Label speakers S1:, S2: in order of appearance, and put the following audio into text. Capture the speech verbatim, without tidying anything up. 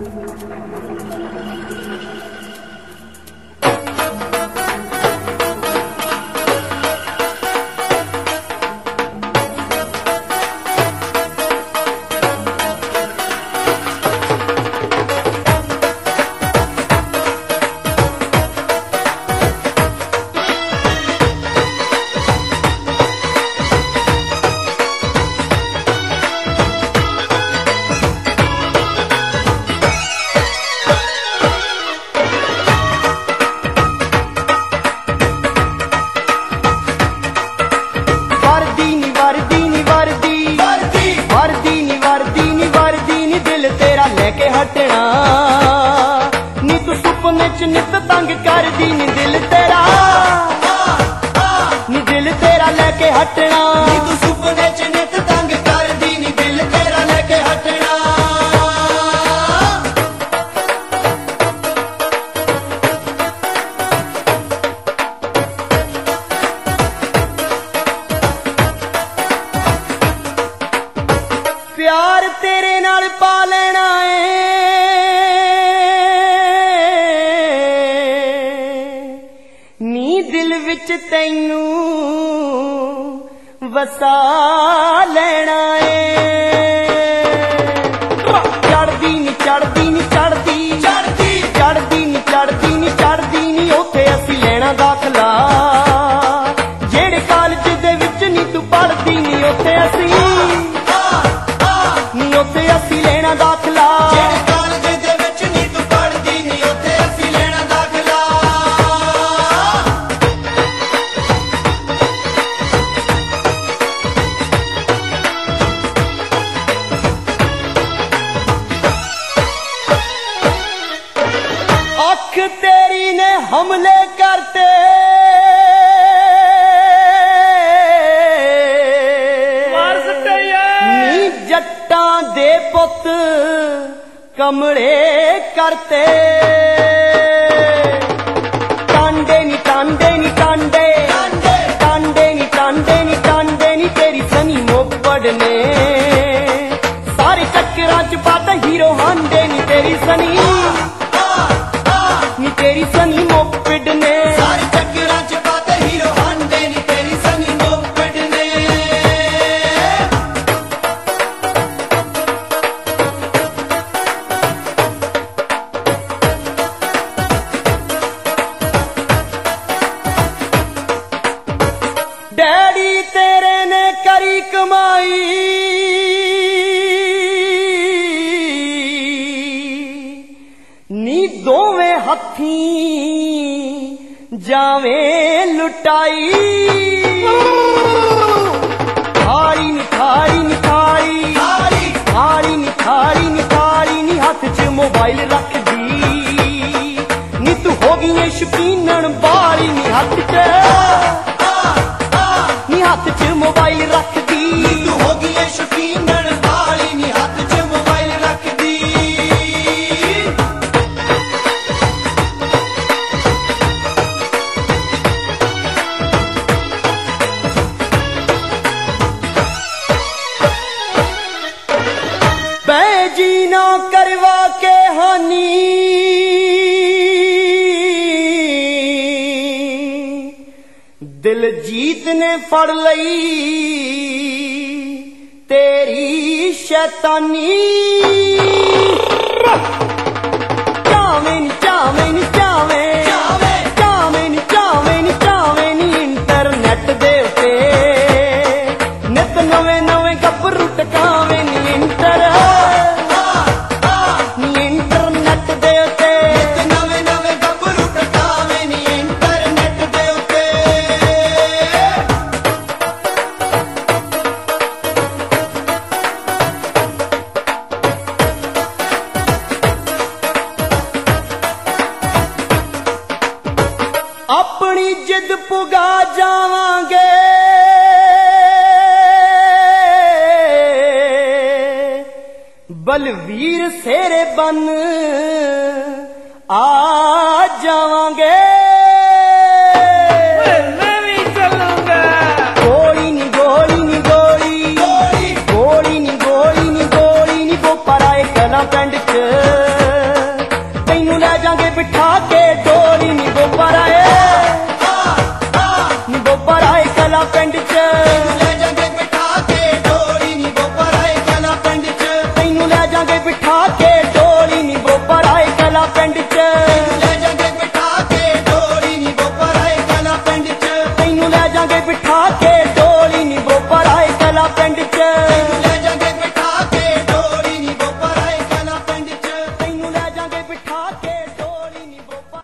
S1: के हटना नी तू सुपने च नित तंग कर दी नी दिल तेरा नी दिल तेरा लेके हटना नी तू सुपने च नित तंग कर दी नी दिल तेरा लेके हटना। प्यार तेरे नाल पा लेना दिल विच तैनू वसा लेना चढ़दी नी चढ़दी नी चढ़दी चढ़दी चढ़दी नी चढ़दी नी चढ़दी नी उत्थे असी लेना दाखला जेड़े कॉलेज दे विच नी तू पढ़दी नी उत्थे असी नी उत्थे असी लेना दाखला तेरी ने हमले करते नी जट्टां दे पुत कमले करते टांडे नी टांडे नी टांडे टांडे नी टांडे नी टांडे नी तेरी सनी मोपड़ ने सारे चक्करां च पाता हीरो हांडे नी तेरी सनी नी तेरी सनी मोपेड ने सारे चक्करां च पाते हीरो हांडे नी तेरी सनी मोपेड ने। डैडी तेरे ने करी कमाई नी दोवें हथी जावे लुटाई थारी नी थारी नी थारी थारी नी थारी नी थारी नी हाथ च मोबाइल रख दी नी तू हो गई शकीनन बारी नी हाथ च नी हाथ च मोबाइल रख दी नी तू हो गई शकीनन बारी नी हाथ च मोबाइल रख दी। जी ना करवा के हानि दिल जीत ने फड़ लई तेरी शैतानी चावे नी चावे नी चावे चावे नी चावे नी चावे नी इंटरनेट दे उते नित नवे नवे गब्बरू टकावे नी इंटर अपनी जिद पुगा जावांगे बलवीर सेरे बन आ जावांगे मैं भी चलूंगा गोली नी गोली नी गोली गोली नी गोली नी गोली नी वो पराए कला पिंड च ਕਲਾ ਪਿੰਡ ਚ
S2: ਲੈ ਜਾਂਗੇ ਬਿਠਾ ਕੇ ਡੋਲੀ ਨੀ ਬੋਪਰ ਆਏ ਕਲਾ ਪਿੰਡ ਚ
S1: ਤੈਨੂੰ ਲੈ ਜਾਾਂਗੇ ਬਿਠਾ ਕੇ ਡੋਲੀ ਨੀ ਬੋਪਰ ਆਏ ਕਲਾ ਪਿੰਡ